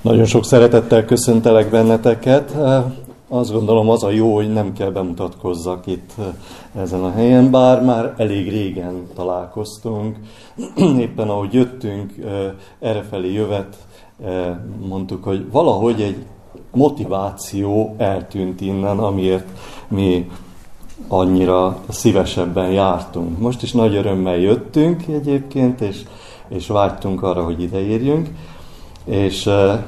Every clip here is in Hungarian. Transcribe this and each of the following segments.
Nagyon sok szeretettel köszöntelek benneteket. Azt gondolom, az a jó, hogy nem kell bemutatkozzak itt ezen a helyen, bár már elég régen találkoztunk. Éppen ahogy jöttünk errefelé jövet, mondtuk, hogy valahogy egy motiváció eltűnt innen, amiért mi annyira szívesebben jártunk. Most is nagy örömmel jöttünk egyébként, és vágytunk arra, hogy ideérjünk. És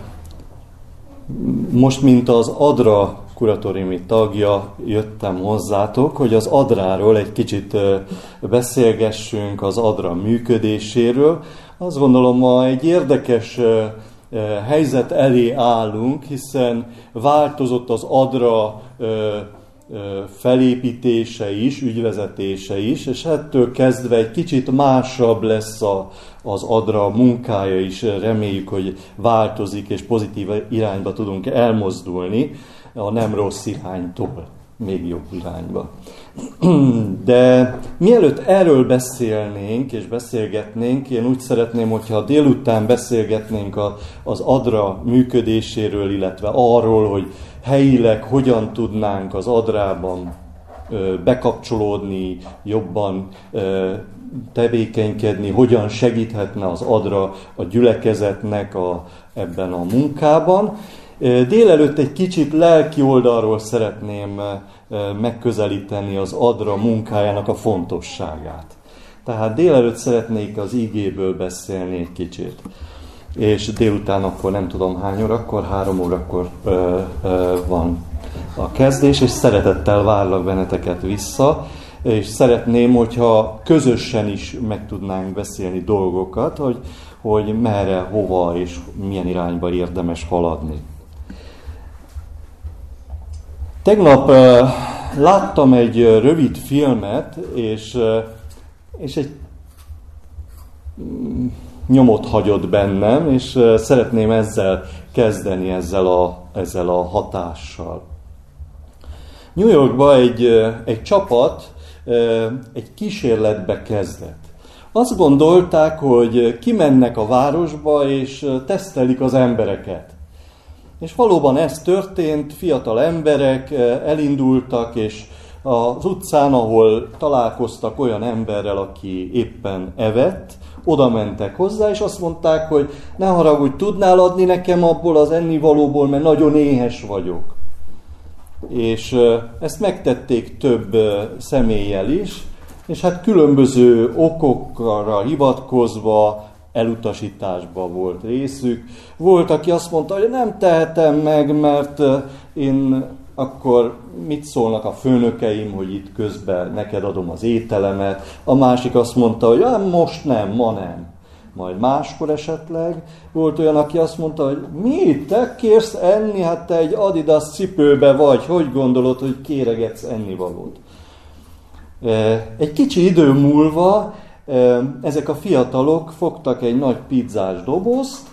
most, mint az ADRA kuratóriumi tagja, jöttem hozzátok, hogy az ADRA-ról egy kicsit beszélgessünk, az ADRA működéséről. Azt gondolom, ma egy érdekes helyzet elé állunk, hiszen változott az ADRA felépítése is, ügyvezetése is, és ettől kezdve egy kicsit másabb lesz az ADRA munkája is. Reméljük, hogy változik, és pozitív irányba tudunk elmozdulni, a nem rossz iránytól, még jobb irányba. De mielőtt erről beszélnénk és beszélgetnénk, én úgy szeretném, hogyha délután beszélgetnénk az ADRA működéséről, illetve arról, hogy helyileg hogyan tudnánk az ADRA-ban bekapcsolódni, jobban tevékenykedni, hogyan segíthetne az ADRA a gyülekezetnek ebben a munkában. Délelőtt egy kicsit lelki oldalról szeretném megközelíteni az ADRA munkájának a fontosságát. Tehát délelőtt szeretnék az igéből beszélni egy kicsit. És délután akkor nem tudom hány órakor, 3 órakor van a kezdés, és szeretettel várlak benneteket vissza, és szeretném, hogyha közösen is meg tudnánk beszélni dolgokat, hogy merre, hova és milyen irányba érdemes haladni. Tegnap láttam egy rövid filmet, és egy nyomot hagyott bennem, és szeretném ezzel kezdeni, ezzel a hatással. New Yorkban egy csapat egy kísérletbe kezdett. Azt gondolták, hogy kimennek a városba, és tesztelik az embereket. És valóban ez történt, fiatal emberek elindultak, és az utcán, ahol találkoztak olyan emberrel, aki éppen evett, oda mentek hozzá, és azt mondták, hogy ne haragudj, tudnál adni nekem abból az ennivalóból, mert nagyon éhes vagyok. És ezt megtették több személlyel is, és hát különböző okokra hivatkozva elutasításba volt részük. Volt, aki azt mondta, hogy nem tehetem meg, mert én akkor mit szólnak a főnökeim, hogy itt közben neked adom az ételemet. A másik azt mondta, hogy most nem, ma nem. Majd máskor esetleg volt olyan, aki azt mondta, hogy mi, te kérsz enni? Hát te egy Adidas cipőbe vagy, hogy gondolod, hogy kéregetsz ennivalót? Egy kicsi idő múlva ezek a fiatalok fogtak egy nagy pizzás dobozt,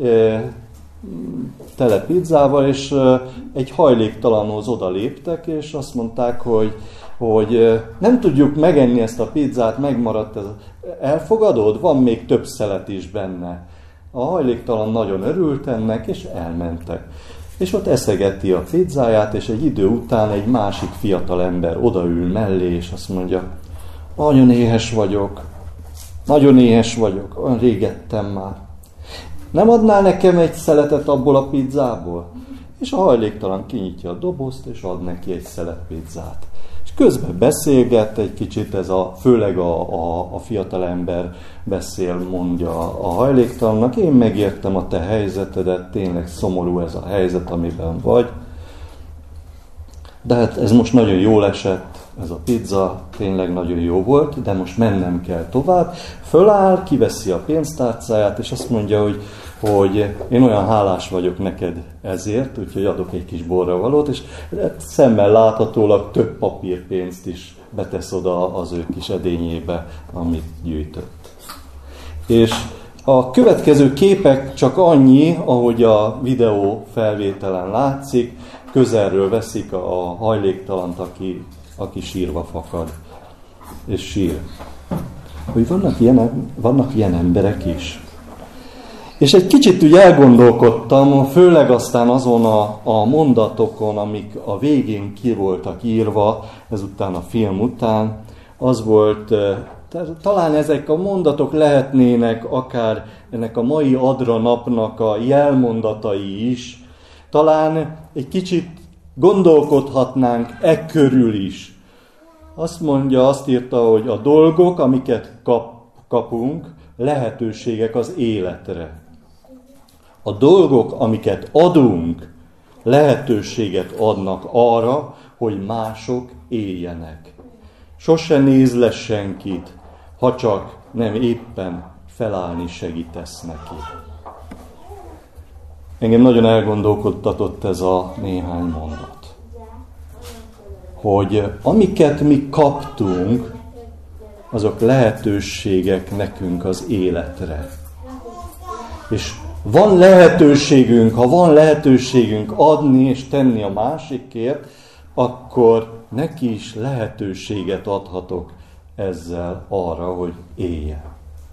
tele pizzával, és egy hajléktalanhoz odaléptek, és azt mondták, hogy nem tudjuk megenni ezt a pizzát, megmaradt ez. Elfogadod? Van még több szelet is benne. A hajléktalan nagyon örült ennek, és elmentek. És ott eszegeti a pizzáját, és egy idő után egy másik fiatal ember odaül mellé, és azt mondja, nagyon éhes vagyok, olyan régettem már. Nem adnál nekem egy szeletet abból a pizzából? És a hajléktalan kinyitja a dobozt, és ad neki egy szelet pizzát. És közben beszélget egy kicsit, főleg a fiatal ember mondja a hajléktalannak, én megértem a te helyzetedet, tényleg szomorú ez a helyzet, amiben vagy. De hát ez most nagyon jól esett, ez a pizza tényleg nagyon jó volt, de most mennem kell tovább. Föláll, kiveszi a pénztárcáját, és azt mondja, hogy én olyan hálás vagyok neked ezért, úgyhogy adok egy kis borravalót, és szemmel láthatólag több papírpénzt is betesz oda az ő kis edényébe, amit gyűjtött. És a következő képek csak annyi, ahogy a videó felvételen látszik, közelről veszik a hajléktalant, aki sírva fakad, és sír. Hogy vannak ilyen emberek is. És egy kicsit úgy elgondolkodtam, főleg aztán azon a mondatokon, amik a végén ki voltak írva, ezután a film után, az volt, talán ezek a mondatok lehetnének akár ennek a mai Adra napnak a jelmondatai is, talán egy kicsit gondolkodhatnánk e körül is. Azt írta, hogy a dolgok, amiket kapunk, lehetőségek az életre. A dolgok, amiket adunk, lehetőséget adnak arra, hogy mások éljenek. Sose nézz le senkit, ha csak nem éppen felállni segítesz neki. Engem nagyon elgondolkodtatott ez a néhány mondat. Hogy amiket mi kaptunk, azok lehetőségek nekünk az életre. És van lehetőségünk, ha van lehetőségünk adni és tenni a másikért, akkor neki is lehetőséget adhatok ezzel arra, hogy éljen.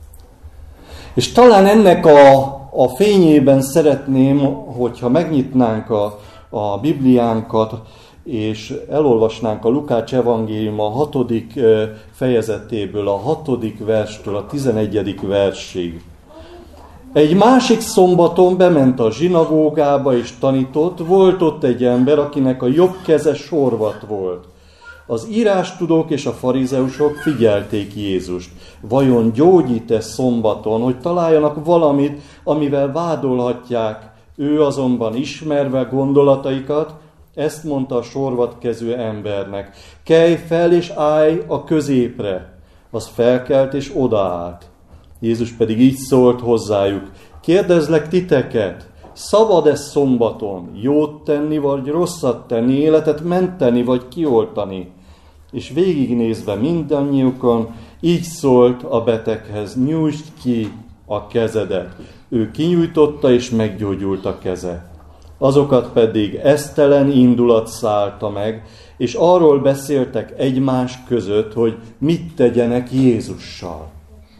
És talán ennek a fényében szeretném, hogyha megnyitnánk a Bibliánkat, és elolvasnánk a Lukács evangélium a 6. fejezetéből, a 6. verstől a 11. versig. Egy másik szombaton bement a zsinagógába és tanított, volt ott egy ember, akinek a jobb keze sorvat volt. Az írástudók és a farizeusok figyelték Jézust. Vajon gyógyít-e szombaton, hogy találjanak valamit, amivel vádolhatják? Ő azonban ismerve gondolataikat, ezt mondta a sorvatkező embernek. Kelj fel és állj a középre. Az felkelt és odaállt. Jézus pedig így szólt hozzájuk. Kérdezlek titeket, szabad-e szombaton jót tenni, vagy rosszat tenni, életet menteni, vagy kioltani? És végignézve mindannyiukon, így szólt a beteghez, nyújtsd ki a kezedet. Ő kinyújtotta, és meggyógyult a keze. Azokat pedig esztelen indulat szállta meg, és arról beszéltek egymás között, hogy mit tegyenek Jézussal.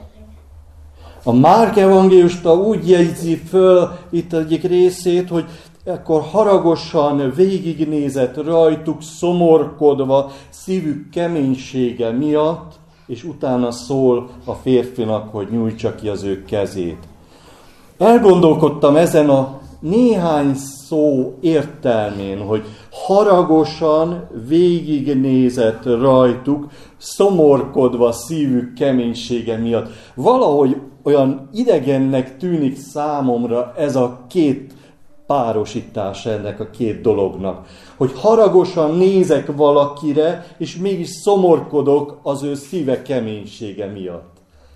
A Márk evangélista úgy jegyzi föl itt egyik részét, hogy ekkor haragosan végignézett rajtuk, szomorkodva, szívük keménysége miatt, és utána szól a férfinak, hogy nyújtsa ki az ő kezét. Elgondolkodtam ezen a néhány szó értelmén, hogy haragosan végignézett rajtuk, szomorkodva szívük keménysége miatt. Valahogy olyan idegennek tűnik számomra ez a két párosítás ennek a két dolognak. Hogy haragosan nézek valakire, és mégis szomorkodok az ő szíve keménysége miatt.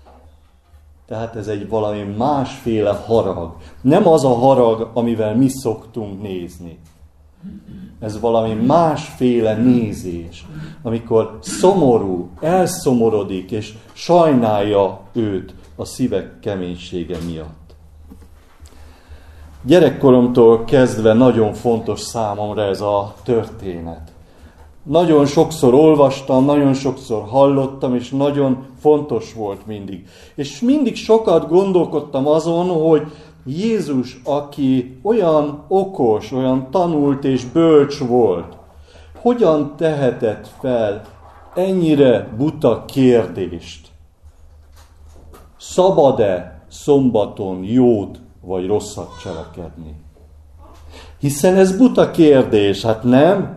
Tehát ez egy valami másféle harag. Nem az a harag, amivel mi szoktunk nézni. Ez valami másféle nézés, amikor szomorú, elszomorodik, és sajnálja őt a szívek keménysége miatt. Gyerekkoromtól kezdve nagyon fontos számomra ez a történet. Nagyon sokszor olvastam, nagyon sokszor hallottam, és nagyon fontos volt mindig. És mindig sokat gondolkodtam azon, hogy Jézus, aki olyan okos, olyan tanult és bölcs volt, hogyan tehetett fel ennyire buta kérdést? Szabad-e szombaton jót vagy rosszat cselekedni? Hiszen ez buta kérdés, hát nem?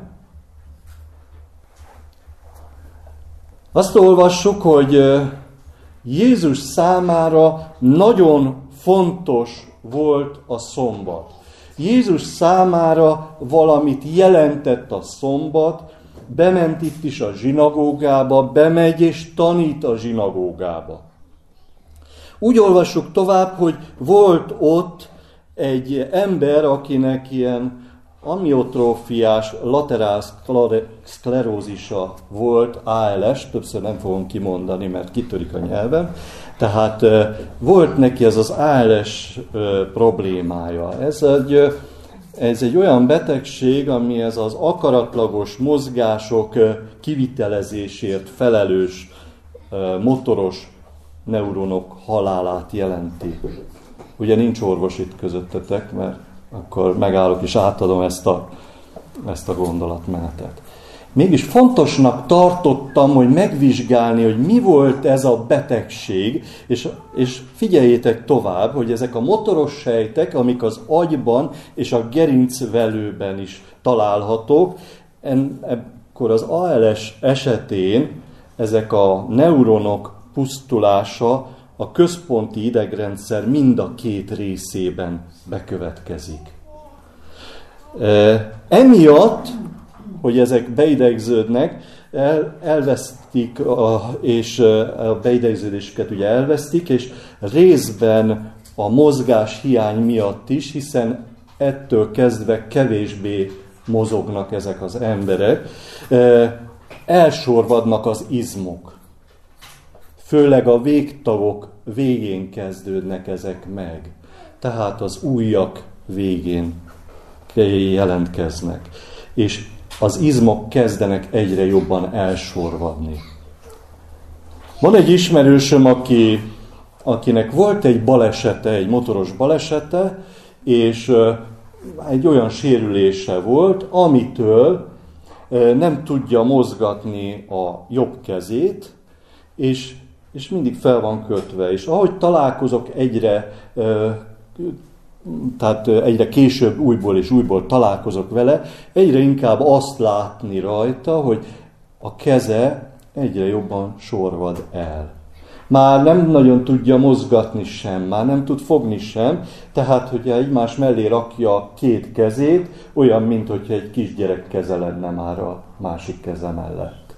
Azt olvassuk, hogy Jézus számára nagyon fontos volt a szombat. Jézus számára valamit jelentett a szombat, bement itt is a zsinagógába, bemegy és tanít a zsinagógába. Úgy olvassuk tovább, hogy volt ott egy ember, akinek ilyen amiotrófiás laterál szklerózisa volt, ALS, többször nem fogom kimondani, mert kitörik a nyelvem. Tehát volt neki ez az ALS problémája. Ez egy olyan betegség, ami ez az akaratlagos mozgások kivitelezésért felelős motoros neuronok halálát jelenti. Ugye nincs orvos itt közöttetek, mert akkor megállok és átadom ezt a gondolatmenetet. Mégis fontosnak tartottam, hogy megvizsgálni, hogy mi volt ez a betegség, és figyeljétek tovább, hogy ezek a motoros sejtek, amik az agyban és a gerincvelőben is találhatók, akkor az ALS esetén ezek a neuronok pusztulása a központi idegrendszer mind a két részében bekövetkezik. Emiatt, hogy ezek beidegződnek, elvesztik, és a beidegződésüket ugye elvesztik, és részben a mozgás hiány miatt is, hiszen ettől kezdve kevésbé mozognak ezek az emberek, elsorvadnak az izmok. Főleg a végtagok végén kezdődnek ezek meg. Tehát az ujjak végén jelentkeznek. És az izmok kezdenek egyre jobban elsorvadni. Van egy ismerősöm, akinek volt egy balesete, egy motoros balesete, és egy olyan sérülése volt, amitől nem tudja mozgatni a jobb kezét, és mindig fel van kötve. És ahogy találkozok egyre később újból és újból találkozok vele, egyre inkább azt látni rajta, hogy a keze egyre jobban sorvad el. Már nem nagyon tudja mozgatni sem, már nem tud fogni sem, tehát hogyha egymás mellé rakja két kezét, olyan, mint hogyha egy kisgyerek keze lenne már a másik keze mellett.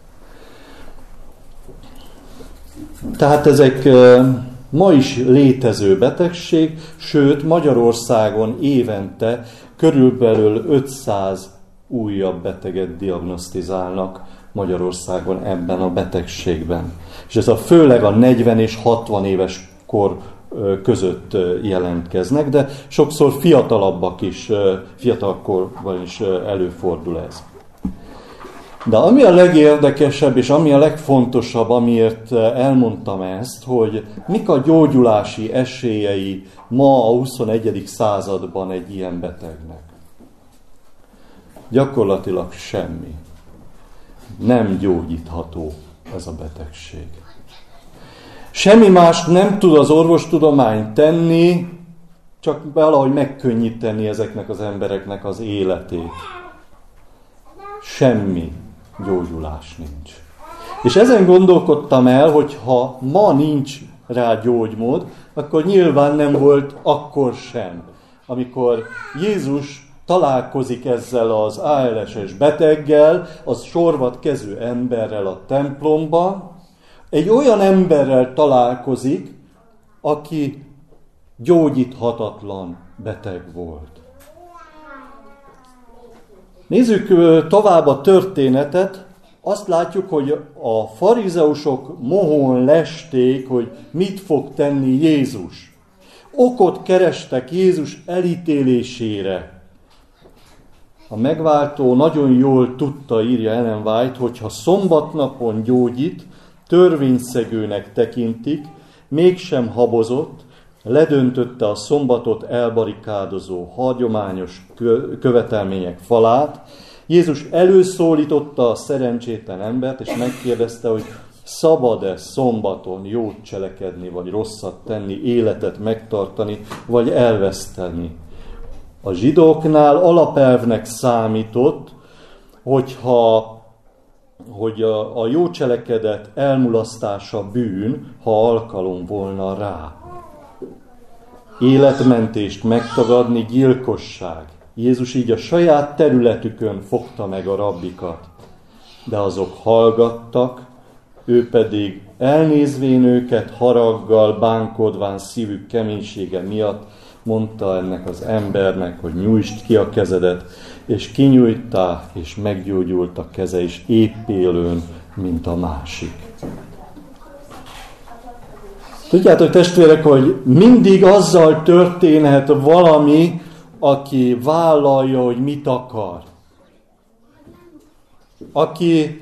Tehát ezek ma is létező betegség, sőt Magyarországon évente körülbelül 500 újabb beteget diagnosztizálnak Magyarországon ebben a betegségben. És ez főleg a 40 és 60 éves kor között jelentkeznek, de sokszor fiatalabbak is, fiatalkorban is előfordul ez. De ami a legérdekesebb és ami a legfontosabb, amiért elmondtam ezt, hogy mik a gyógyulási esélyei ma a 21. században egy ilyen betegnek. Gyakorlatilag semmi. Nem gyógyítható ez a betegség. Semmi mást nem tud az orvostudomány tenni, csak valahogy megkönnyíteni ezeknek az embereknek az életét. Semmi gyógyulás nincs. És ezen gondolkodtam el, hogy ha ma nincs rá gyógymód, akkor nyilván nem volt akkor sem. Amikor Jézus találkozik ezzel az ALS-es beteggel, az sorvad kezű emberrel a templomban, egy olyan emberrel találkozik, aki gyógyíthatatlan beteg volt. Nézzük tovább a történetet. Azt látjuk, hogy a farizeusok mohón lesték, hogy mit fog tenni Jézus. Okot kerestek Jézus elítélésére. A megváltó nagyon jól tudta, írja Ellen White, hogy ha szombatnapon gyógyít, törvényszegőnek tekintik, mégsem habozott, ledöntötte a szombatot elbarikádozó hagyományos követelmények falát. Jézus előszólította a szerencsétlen embert, és megkérdezte, hogy szabad-e szombaton jót cselekedni, vagy rosszat tenni, életet megtartani, vagy elveszteni. A zsidóknál alapelvnek számított, hogy a jó cselekedet elmulasztása bűn, ha alkalom volna rá. Életmentést megtagadni gyilkosság. Jézus így a saját területükön fogta meg a rabbikat. De azok hallgattak, ő pedig elnézvén őket haraggal, bánkodván szívük keménysége miatt mondta ennek az embernek, hogy nyújtsd ki a kezedet, és kinyújtá, és meggyógyult a keze, és épp élőn, mint a másik. Tudjátok, testvérek, hogy mindig azzal történhet valami, aki vállalja, hogy mit akar. Aki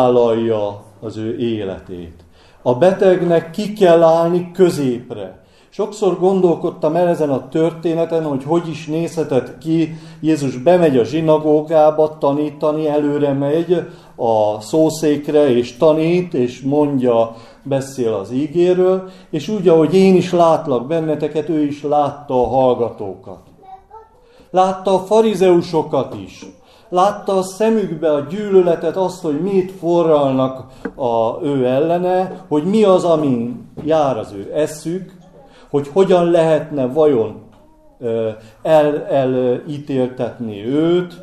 felvállalja az ő életét. A betegnek ki kell állni középre. Sokszor gondolkodtam el ezen a történeten, hogy is nézhetett ki. Jézus bemegy a zsinagógába tanítani, előre megy a szószékre, és tanít, és mondja, beszél az ígéről, és úgy, ahogy én is látlak benneteket, ő is látta a hallgatókat. Látta a farizeusokat is. Látta a szemükbe a gyűlöletet, azt, hogy mit forralnak ő ellene, hogy mi az, ami jár az ő eszük, hogy hogyan lehetne vajon elítéltetni őt.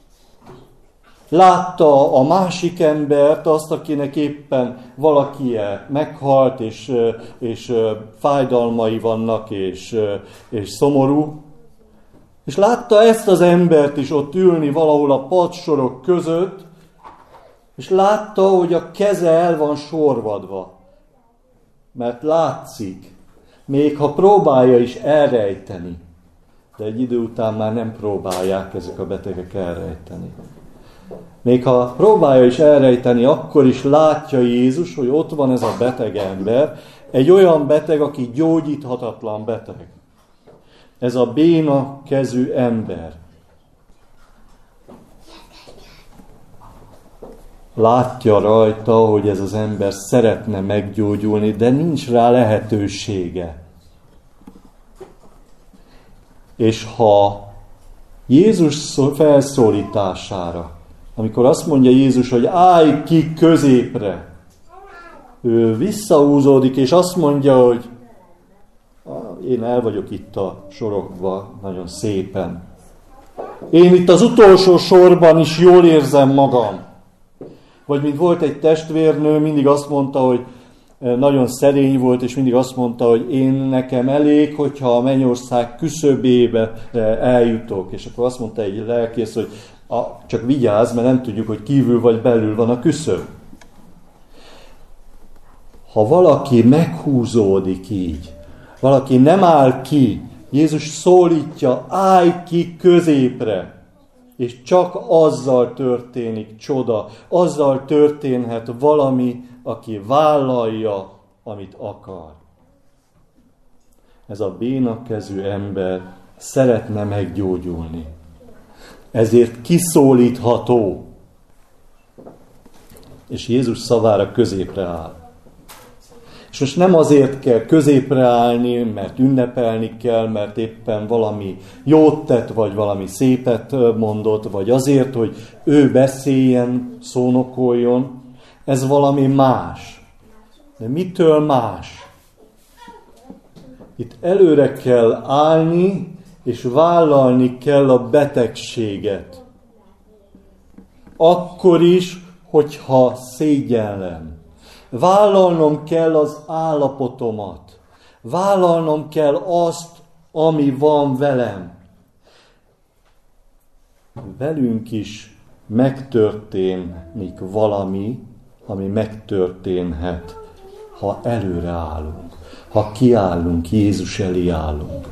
Látta a másik embert, azt, akinek éppen valakie meghalt, és fájdalmai vannak, és szomorú. És látta ezt az embert is ott ülni valahol a padsorok között, és látta, hogy a keze el van sorvadva. Mert látszik, még ha próbálja is elrejteni, de egy idő után már nem próbálják ezek a betegek elrejteni. Még ha próbálja is elrejteni, akkor is látja Jézus, hogy ott van ez a beteg ember, egy olyan beteg, aki gyógyíthatatlan beteg. Ez a béna kezű ember. Látja rajta, hogy ez az ember szeretne meggyógyulni, de nincs rá lehetősége. És ha Jézus felszólítására, amikor azt mondja Jézus, hogy állj ki középre, ő visszahúzódik, és azt mondja, hogy én el vagyok itt a sorokban nagyon szépen. Én itt az utolsó sorban is jól érzem magam. Vagy mint volt egy testvérnő, mindig azt mondta, hogy nagyon szerény volt, és mindig azt mondta, hogy én nekem elég, hogyha a mennyország küszöbébe eljutok. És akkor azt mondta egy lelkész, hogy csak vigyázz, mert nem tudjuk, hogy kívül vagy belül van a küszöb. Ha valaki meghúzódik így, valaki nem áll ki, Jézus szólítja, állj ki középre, és csak azzal történik csoda, azzal történhet valami, aki vállalja, amit akar. Ez a bénakezű ember szeretne meggyógyulni. Ezért kiszólítható. És Jézus szavára középre áll. És most nem azért kell középre állni, mert ünnepelni kell, mert éppen valami jót tett, vagy valami szépet mondott, vagy azért, hogy ő beszéljen, szónokoljon. Ez valami más. De mitől más? Itt előre kell állni, és vállalni kell a betegséget. Akkor is, hogyha szégyellem. Vállalnom kell az állapotomat. Vállalnom kell azt, ami van velem. Velünk is megtörténik valami, ami megtörténhet, ha előre állunk, ha kiállunk, Jézus elé állunk.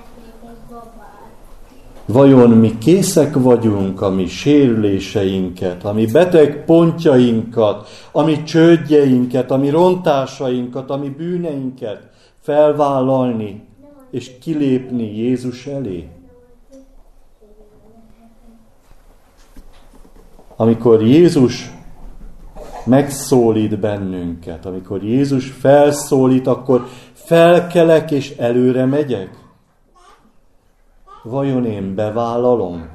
Vajon mi készek vagyunk a mi sérüléseinket, a mi beteg pontjainkat, a mi csődjeinket, a mi rontásainkat, a mi bűneinket felvállalni és kilépni Jézus elé? Amikor Jézus megszólít bennünket, amikor Jézus felszólít, akkor felkelek és előre megyek? Vajon én bevállalom?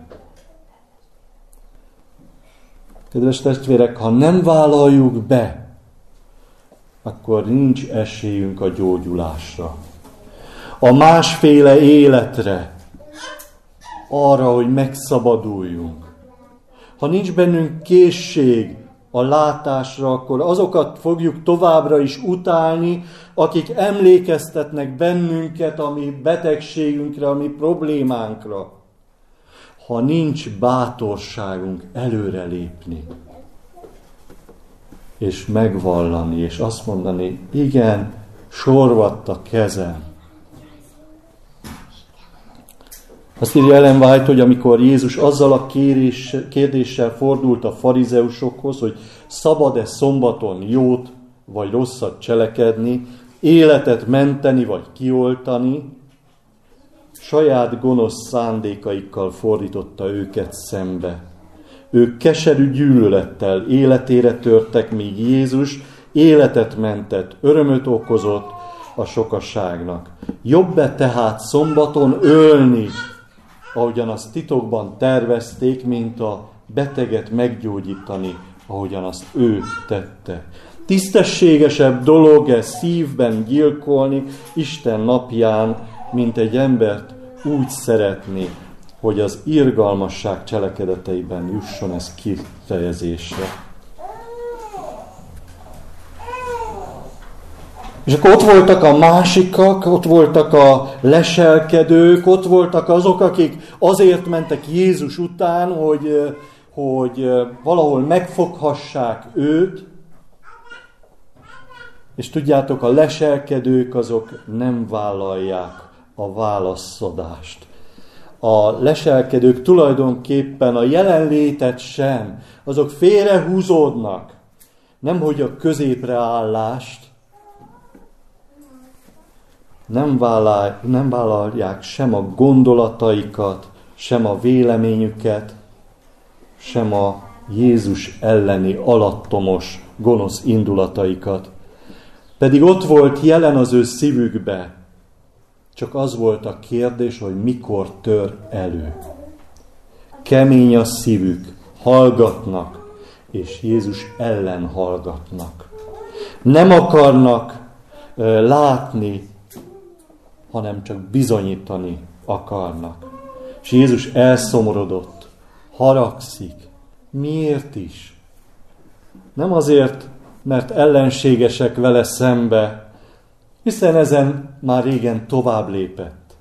Kedves testvérek, ha nem vállaljuk be, akkor nincs esélyünk a gyógyulásra. A másféle életre, arra, hogy megszabaduljunk. Ha nincs bennünk készség a látásra, akkor azokat fogjuk továbbra is utálni, akik emlékeztetnek bennünket a mi betegségünkre, a mi problémánkra. Ha nincs bátorságunk előrelépni, és megvallani, és azt mondani, igen, sorvadt a kezem. Azt írja Ellen White, hogy amikor Jézus azzal a kérdéssel fordult a farizeusokhoz, hogy szabad-e szombaton jót vagy rosszat cselekedni, életet menteni vagy kioltani, saját gonosz szándékaikkal fordította őket szembe. Ők keserű gyűlölettel életére törtek, míg Jézus életet mentett, örömöt okozott a sokaságnak. Jobb-e tehát szombaton ölni, ahogyan azt titokban tervezték, mint a beteget meggyógyítani, ahogyan azt ő tette. Tisztességesebb dolog-e szívben gyilkolni Isten napján, mint egy embert úgy szeretni, hogy az irgalmasság cselekedeteiben jusson ez kifejezésre. És akkor ott voltak a másikak, ott voltak a leselkedők, ott voltak azok, akik azért mentek Jézus után, hogy valahol megfoghassák őt, és tudjátok, a leselkedők azok nem vállalják a válaszadást. A leselkedők tulajdonképpen a jelenlétet sem, azok félrehúzódnak, nemhogy a középre állást, nem vállalják sem a gondolataikat, sem a véleményüket, sem a Jézus elleni alattomos, gonosz indulataikat. Pedig ott volt jelen az ő szívükbe. Csak az volt a kérdés, hogy mikor tör elő. Kemény a szívük, hallgatnak, és Jézus ellen hallgatnak. Nem akarnak látni, hanem csak bizonyítani akarnak. És Jézus elszomorodott, haragszik. Miért is? Nem azért, mert ellenségesek vele szembe, hiszen ezen már régen tovább lépett.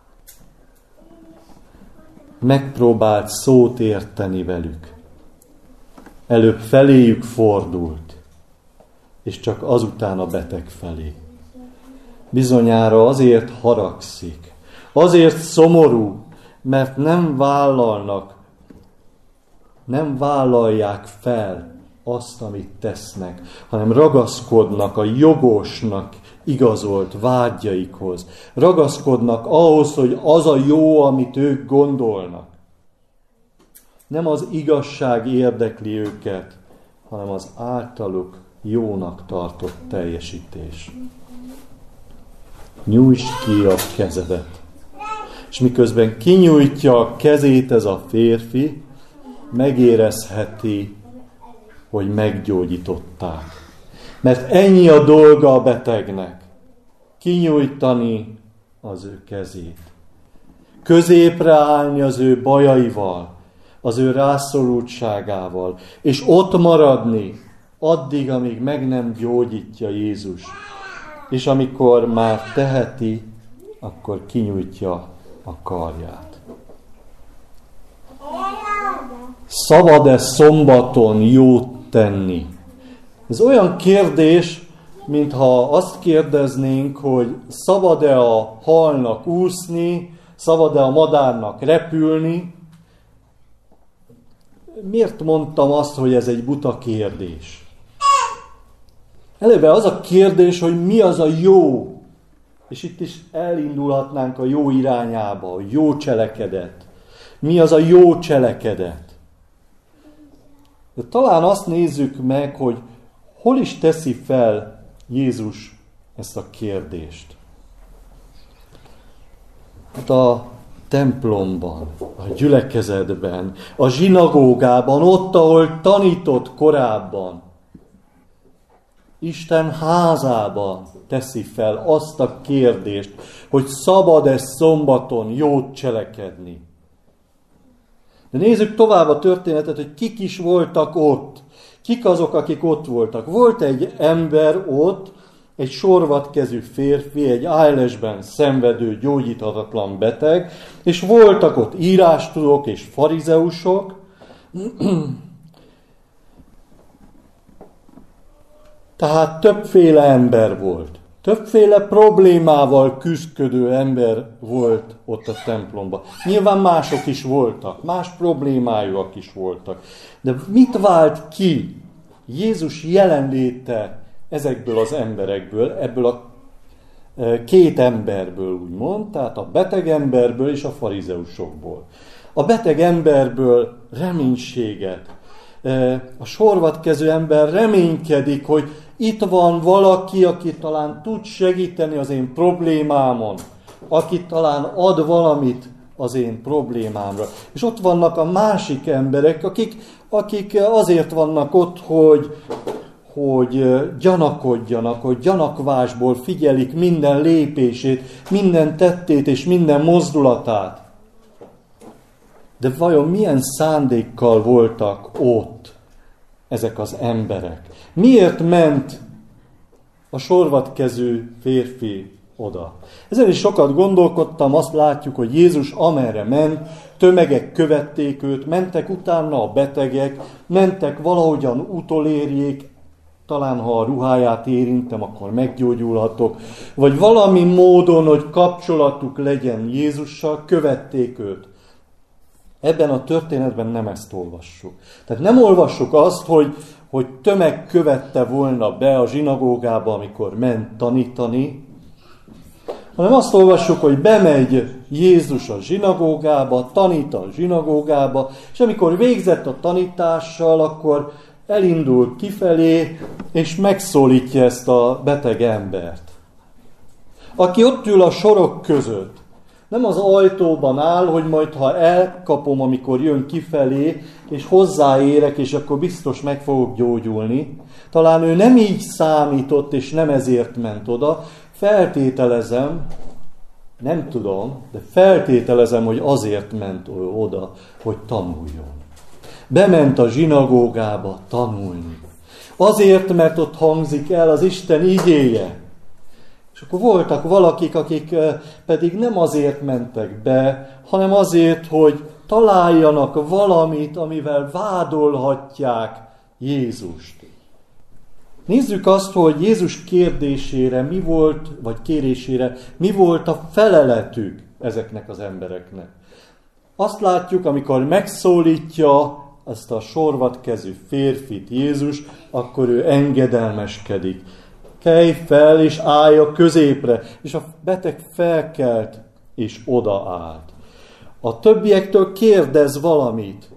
Megpróbált szót érteni velük. Előbb feléjük fordult, és csak azután a beteg felé. Bizonyára azért haragszik, azért szomorú, mert nem vállalják fel azt, amit tesznek, hanem ragaszkodnak a jogosnak igazolt vágyaikhoz. Ragaszkodnak ahhoz, hogy az a jó, amit ők gondolnak. Nem az igazság érdekli őket, hanem az általuk jónak tartott teljesítés. Nyújtsd ki a kezedet. És miközben kinyújtja a kezét ez a férfi, megérezheti, hogy meggyógyították. Mert ennyi a dolga a betegnek. Kinyújtani az ő kezét. Középre állni az ő bajaival, az ő rászorultságával, és ott maradni addig, amíg meg nem gyógyítja Jézus. És amikor már teheti, akkor kinyújtja a karját. Szabad-e szombaton jót tenni? Ez olyan kérdés, mintha azt kérdeznénk, hogy szabad-e a halnak úszni, szabad-e a madárnak repülni. Miért mondtam azt, hogy ez egy buta kérdés? Eleve az a kérdés, hogy mi az a jó. És itt is elindulhatnánk a jó irányába, a jó cselekedet. Mi az a jó cselekedet? De talán azt nézzük meg, hogy hol is teszi fel Jézus ezt a kérdést. Hát a templomban, a gyülekezetben, a zsinagógában, ott, ahol tanított korábban. Isten házában teszi fel azt a kérdést, hogy szabad-e szombaton jót cselekedni. De nézzük tovább a történetet, hogy kik is voltak ott. Kik azok, akik ott voltak? Volt egy ember ott, egy sorvadkezű férfi, egy ájlesben szenvedő, gyógyíthatatlan beteg, és voltak ott írástudók és farizeusok. Tehát többféle ember volt. Többféle problémával küzdködő ember volt ott a templomban. Nyilván mások is voltak, más problémájúak is voltak. De mit vált ki Jézus jelenléte ezekből az emberekből, ebből a két emberből, úgymond, tehát a beteg emberből és a farizeusokból. A beteg emberből reménységet. A sorvatkező ember reménykedik, hogy itt van valaki, aki talán tud segíteni az én problémámon, aki talán ad valamit az én problémámra. És ott vannak a másik emberek, akik azért vannak ott, hogy gyanakodjanak, hogy gyanakvásból figyelik minden lépését, minden tettét és minden mozdulatát. De vajon milyen szándékkal voltak ott ezek az emberek? Miért ment a sorvatkezű férfi oda? Ezen is sokat gondolkodtam, azt látjuk, hogy Jézus amerre ment, tömegek követték őt, mentek utána a betegek, mentek valahogyan utolérjék, talán ha a ruháját érintem, akkor meggyógyulhatok, vagy valami módon, hogy kapcsolatuk legyen Jézussal, követték őt. Ebben a történetben nem ezt olvassuk. Tehát nem olvassuk azt, hogy tömeg követte volna be a zsinagógába, amikor ment tanítani, hanem azt olvassuk, hogy bemegy Jézus a zsinagógába, tanít a zsinagógába, és amikor végzett a tanítással, akkor elindul kifelé, és megszólítja ezt a beteg embert. Aki ott ül a sorok között, nem az ajtóban áll, hogy majd ha elkapom, amikor jön kifelé, és hozzáérek, és akkor biztos meg fogok gyógyulni. Talán ő nem így számított, és nem ezért ment oda. Feltételezem, nem tudom, de feltételezem, hogy azért ment oda, hogy tanuljon. Bement a zsinagógába tanulni. Azért, mert ott hangzik el az Isten igéje. És akkor voltak valakik, akik pedig nem azért mentek be, hanem azért, hogy találjanak valamit, amivel vádolhatják Jézust. Nézzük azt, hogy Jézus kérdésére mi volt, vagy kérésére mi volt a feleletük ezeknek az embereknek. Azt látjuk, amikor megszólítja ezt a sorvatkezű férfit Jézus, akkor ő engedelmeskedik. Kelj fel és állj a középre, és a beteg felkelt és odaállt. A többiektől kérdez valamit.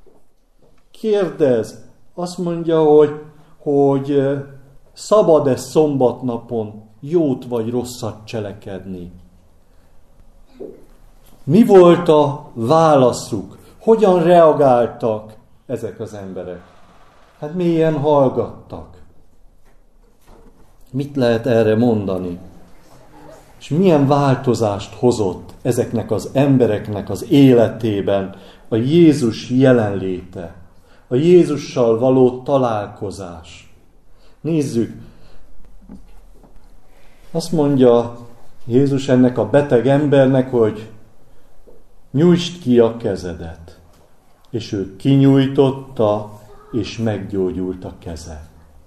Kérdez. Azt mondja, hogy szabad-e szombatnapon jót vagy rosszat cselekedni. Mi volt a válaszuk? Hogyan reagáltak ezek az emberek? Hát mélyen hallgattak. Mit lehet erre mondani? És milyen változást hozott ezeknek az embereknek az életében a Jézus jelenléte, a Jézussal való találkozás? Nézzük. Azt mondja Jézus ennek a beteg embernek, hogy nyújtsd ki a kezedet. És ő kinyújtotta, és meggyógyult a keze.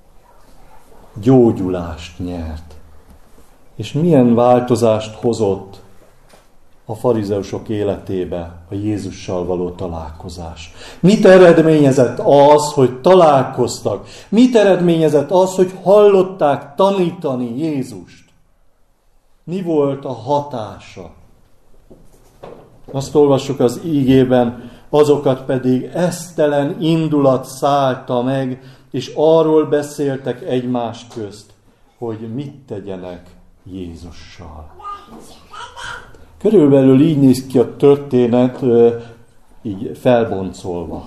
Gyógyulást nyert. És milyen változást hozott a farizeusok életébe a Jézussal való találkozás? Mit eredményezett az, hogy találkoztak? Mit eredményezett az, hogy hallották tanítani Jézust? Mi volt a hatása? Azt olvassuk az ígében, azokat pedig esztelen indulat szállta meg, és arról beszéltek egymás közt, hogy mit tegyenek Jézussal. Körülbelül így néz ki a történet, így felboncolva.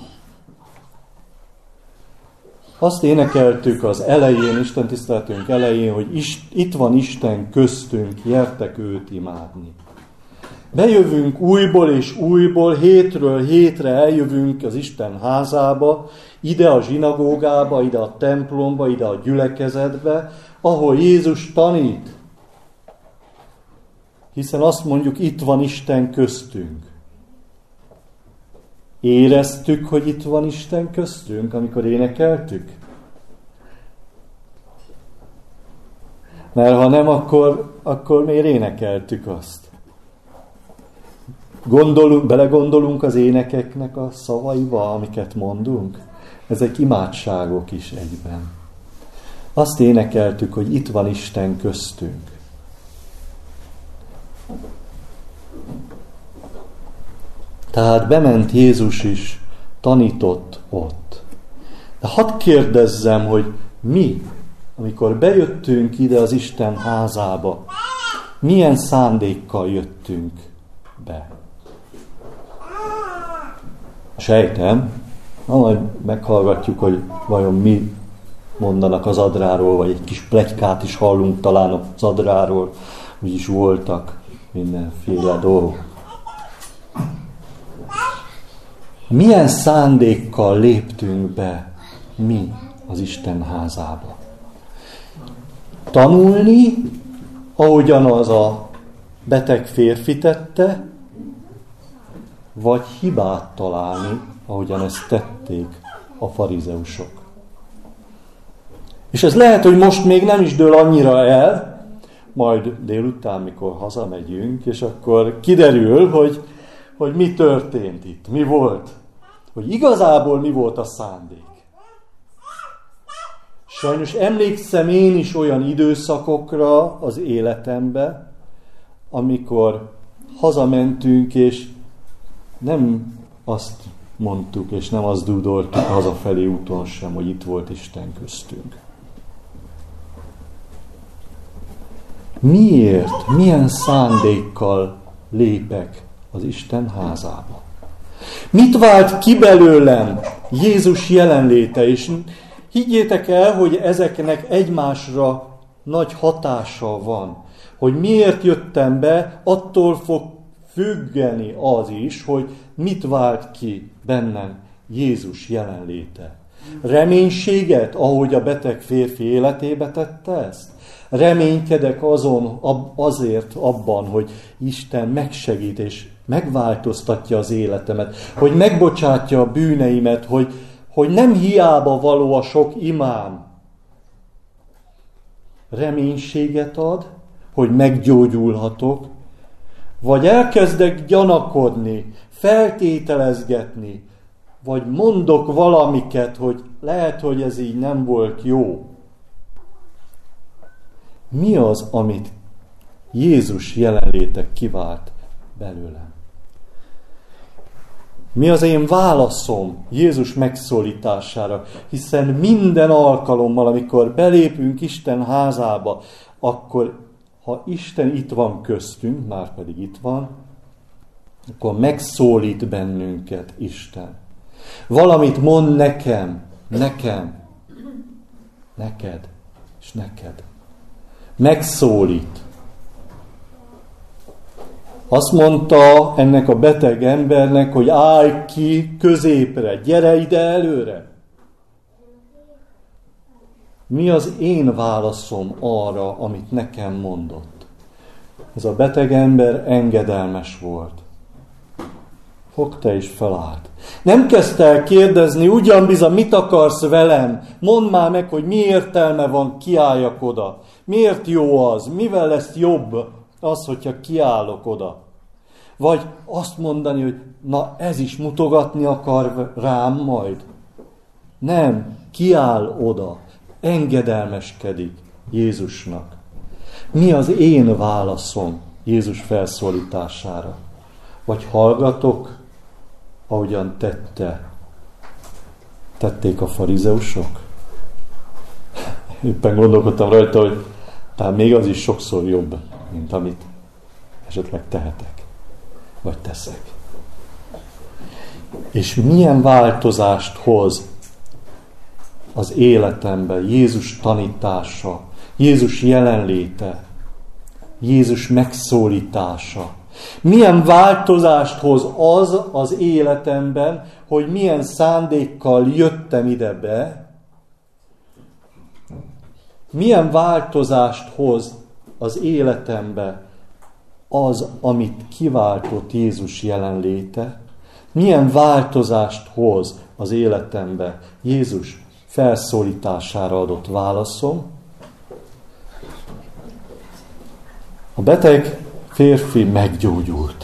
Azt énekeltük az elején, Isten tiszteletünk elején, hogy itt van Isten köztünk, gyertek őt imádni. Bejövünk újból és újból, hétről hétre eljövünk az Isten házába, ide a zsinagógába, ide a templomba, ide a gyülekezetbe, ahol Jézus tanít. Hiszen azt mondjuk, itt van Isten köztünk. Éreztük, hogy itt van Isten köztünk, amikor énekeltük? Mert ha nem, akkor miért énekeltük azt? Belegondolunk az énekeknek a szavaiba, amiket mondunk? Ezek imádságok is egyben. Azt énekeltük, hogy itt van Isten köztünk. Tehát bement Jézus is, tanított ott. De hadd kérdezzem, hogy mi, amikor bejöttünk ide az Isten házába, milyen szándékkal jöttünk be? Sejtem, majd meghallgatjuk, hogy vajon mi mondanak az Adráról, vagy egy kis pletykát is hallunk talán az Adráról, úgyis voltak mindenféle dolgok. Milyen szándékkal léptünk be mi az Isten házába? Tanulni, ahogyan az a beteg férfi tette, vagy hibát találni, ahogyan ezt tették a farizeusok. És ez lehet, hogy most még nem is dől annyira el, majd délután, mikor hazamegyünk, és akkor kiderül, hogy mi történt itt, mi volt. Hogy igazából mi volt a szándék. Sajnos emlékszem én is olyan időszakokra az életembe, amikor hazamentünk, és nem azt mondtuk, és nem azt dúdoltuk hazafelé úton sem, hogy itt volt Isten köztünk. Miért? Milyen szándékkal lépek az Isten házába? Mit vált ki belőlem Jézus jelenléte? És higgyétek el, hogy ezeknek egymásra nagy hatása van. Hogy miért jöttem be, attól fog függeni az is, hogy mit vált ki bennem Jézus jelenléte. Reménységet, ahogy a beteg férfi életébe tette ezt? Reménykedek azért abban, hogy Isten megsegít és megváltoztatja az életemet, hogy megbocsátja a bűneimet, hogy nem hiába való a sok imám. Reménységet ad, hogy meggyógyulhatok, vagy elkezdek gyanakodni, feltételezgetni, vagy mondok valamiket, hogy lehet, hogy ez így nem volt jó. Mi az, amit Jézus jelenléte kivált belőlem? Mi az én válaszom Jézus megszólítására? Hiszen minden alkalommal, amikor belépünk Isten házába, akkor, ha Isten itt van köztünk, már pedig itt van, akkor megszólít bennünket Isten. Valamit mond nekem, neked és neked. Megszólít. Azt mondta ennek a beteg embernek, hogy állj ki középre, gyere ide előre. Mi az én válaszom arra, amit nekem mondott? Ez a beteg ember engedelmes volt. Fogta és felállt. Nem kezdte el kérdezni, ugyan bizony, mit akarsz velem? Mondd már meg, hogy mi értelme van, kiálljak oda. Miért jó az? Mivel lesz jobb az, hogyha kiállok oda? Vagy azt mondani, hogy na ez is mutogatni akar rám majd. Nem, kiáll oda, engedelmeskedik Jézusnak. Mi az én válaszom Jézus felszólítására? Vagy hallgatok, ahogyan tették a farizeusok? Éppen gondolkodtam rajta, hogy talán még az is sokszor jobb, mint amit esetleg tehetek, vagy teszek. És milyen változást hoz az életemben Jézus tanítása, Jézus jelenléte, Jézus megszólítása. Milyen változást hoz az életemben, hogy milyen szándékkal jöttem ide be, milyen változást hoz az életembe az, amit kiváltott Jézus jelenléte, milyen változást hoz az életembe Jézus felszólítására adott válaszom. A beteg férfi meggyógyult.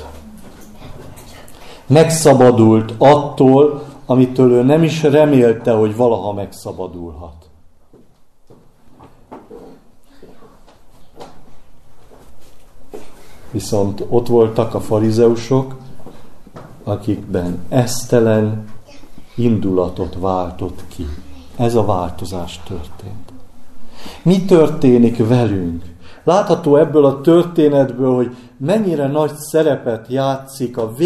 Megszabadult attól, amitől ő nem is remélte, hogy valaha megszabadulhat. Viszont ott voltak a farizeusok, akikben esztelen indulatot váltott ki. Ez a változás történt. Mi történik velünk? Látható ebből a történetből, hogy mennyire nagy szerepet játszik a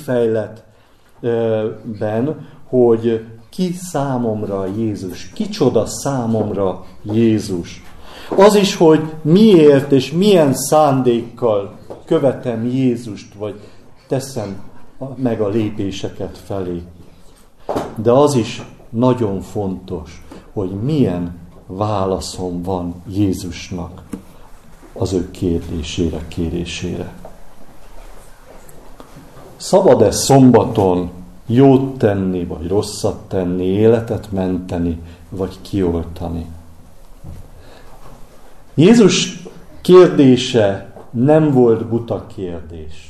végkifejletben, hogy ki számomra Jézus, kicsoda számomra Jézus. Az is, hogy miért és milyen szándékkal követem Jézust, vagy teszem meg a lépéseket felé. De az is nagyon fontos, hogy milyen válaszom van Jézusnak az ő kérdésére, kérésére. Szabad-e szombaton jót tenni, vagy rosszat tenni, életet menteni, vagy kioltani? Jézus kérdése nem volt buta kérdés.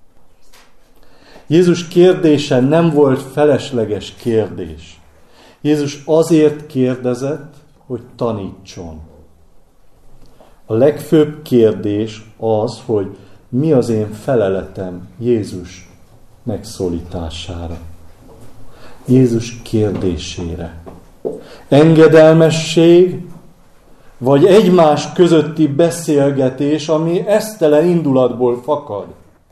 Jézus kérdése nem volt felesleges kérdés. Jézus azért kérdezett, hogy tanítson. A legfőbb kérdés az, hogy mi az én feleletem Jézus megszólítására. Jézus kérdésére. Engedelmesség, vagy egymás közötti beszélgetés, ami esztelen indulatból fakad.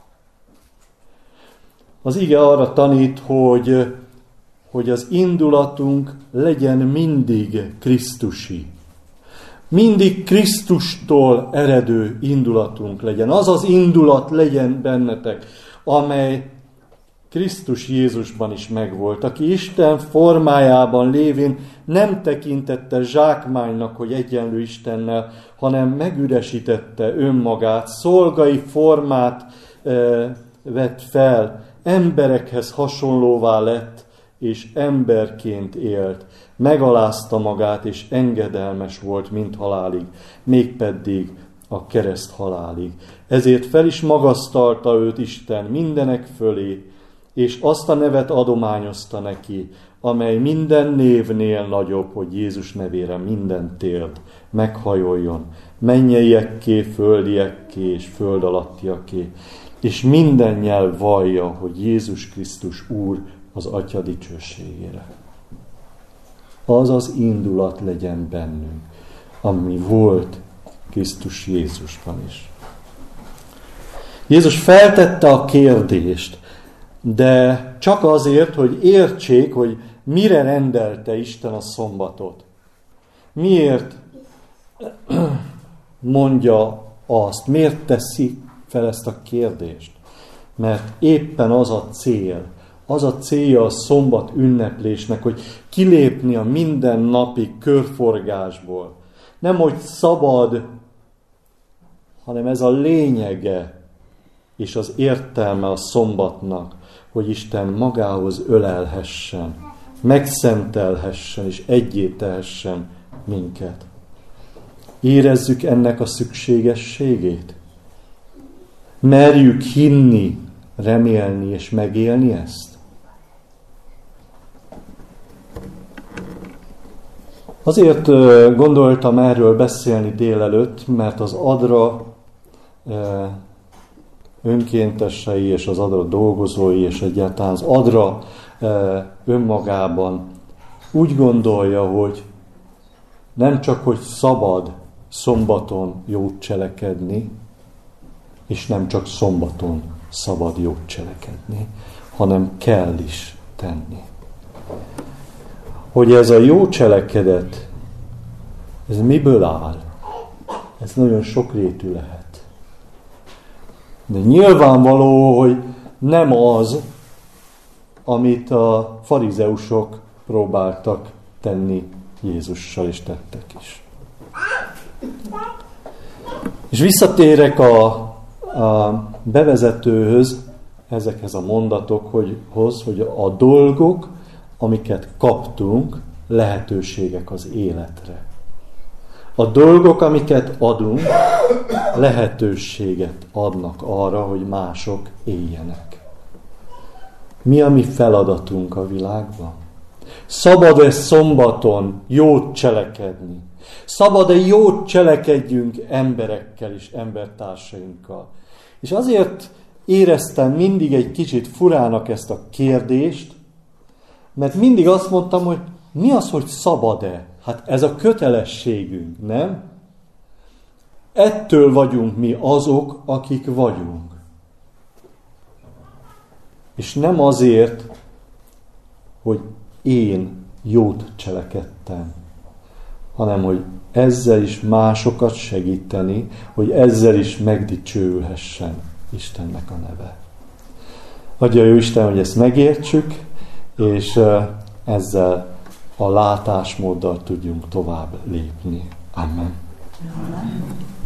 Az ige arra tanít, hogy az indulatunk legyen mindig krisztusi. Mindig Krisztustól eredő indulatunk legyen. Az az indulat legyen bennetek, amely Krisztus Jézusban is megvolt, aki Isten formájában lévén nem tekintette zsákmánynak, hogy egyenlő Istennel, hanem megüresítette önmagát, szolgai formát vett fel, emberekhez hasonlóvá lett, és emberként élt. Megalázta magát, és engedelmes volt mind halálig, mégpedig a kereszt halálig. Ezért fel is magasztalta őt Isten mindenek fölé, és azt a nevet adományozta neki, amely minden névnél nagyobb, hogy Jézus nevére minden térd meghajoljon, mennyeiekké, földiekké és föld alattiaké, és minden nyelv vallja, hogy Jézus Krisztus Úr az Atya dicsőségére. Az az indulat legyen bennünk, ami volt Krisztus Jézusban is. Jézus feltette a kérdést, de csak azért, hogy értsék, hogy mire rendelte Isten a szombatot. Miért mondja azt, miért teszi fel ezt a kérdést? Mert éppen az a célja a szombat ünneplésnek, hogy kilépni a mindennapi körforgásból. Nem, hogy szabad, hanem ez a lényege és az értelme a szombatnak, hogy Isten magához ölelhessen, megszentelhessen és egyé tehessen minket. Érezzük ennek a szükségességét? Merjük hinni, remélni és megélni ezt? Azért gondoltam erről beszélni délelőtt, mert az ADRA önkéntesei és az ADRA dolgozói és egyáltalán az ADRA önmagában úgy gondolja, hogy nem csak, hogy szabad szombaton jót cselekedni, és nem csak szombaton szabad jót cselekedni, hanem kell is tenni. Hogy ez a jó cselekedet, ez miből áll? Ez nagyon sokrétű lehet. De nyilvánvaló, hogy nem az, amit a farizeusok próbáltak tenni Jézussal, és tettek is. És visszatérek a bevezetőhöz, ezekhez a mondatokhoz, hogy a dolgok, amiket kaptunk, lehetőségek az életre. A dolgok, amiket adunk, lehetőséget adnak arra, hogy mások éljenek. Mi a mi feladatunk a világban? Szabad-e szombaton jót cselekedni? Szabad-e jót cselekedjünk emberekkel és embertársainkkal? És azért éreztem mindig egy kicsit furának ezt a kérdést, mert mindig azt mondtam, hogy mi az, hogy szabad-e? Hát ez a kötelességünk, nem? Ettől vagyunk mi azok, akik vagyunk. És nem azért, hogy én jót cselekedtem, hanem hogy ezzel is másokat segíteni, hogy ezzel is megdicsőülhessen Istennek a neve. Adja jó Isten, hogy ezt megértsük, és ezzel a látásmóddal tudjunk tovább lépni. Amen.